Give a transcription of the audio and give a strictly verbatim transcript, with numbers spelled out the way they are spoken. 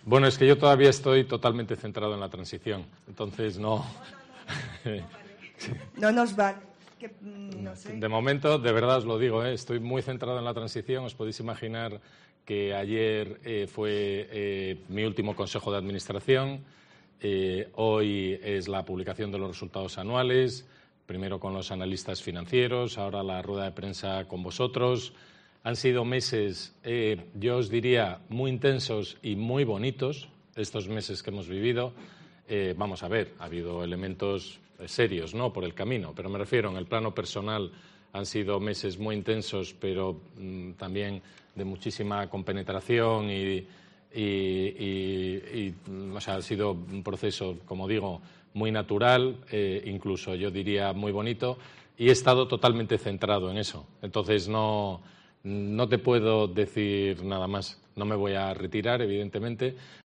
Bueno, es que yo todavía estoy totalmente centrado en la transición, entonces no... No nos vale. Que, no sé. De momento, de verdad os lo digo, ¿eh? Estoy muy centrado en la transición. Os podéis imaginar que ayer eh, fue eh, mi último consejo de administración. Eh, hoy es la publicación de los resultados anuales, primero con los analistas financieros, ahora la rueda de prensa con vosotros. Han sido meses, eh, yo os diría, muy intensos y muy bonitos, estos meses que hemos vivido. Eh, vamos a ver, ha habido elementos serios, ¿no?, por el camino, pero me refiero en el plano personal. Han sido meses muy intensos, pero mmm, también de muchísima compenetración y, y, y, y o sea, ha sido un proceso, como digo, muy natural, eh, incluso yo diría muy bonito, y he estado totalmente centrado en eso. Entonces no, no te puedo decir nada más. No me voy a retirar, evidentemente.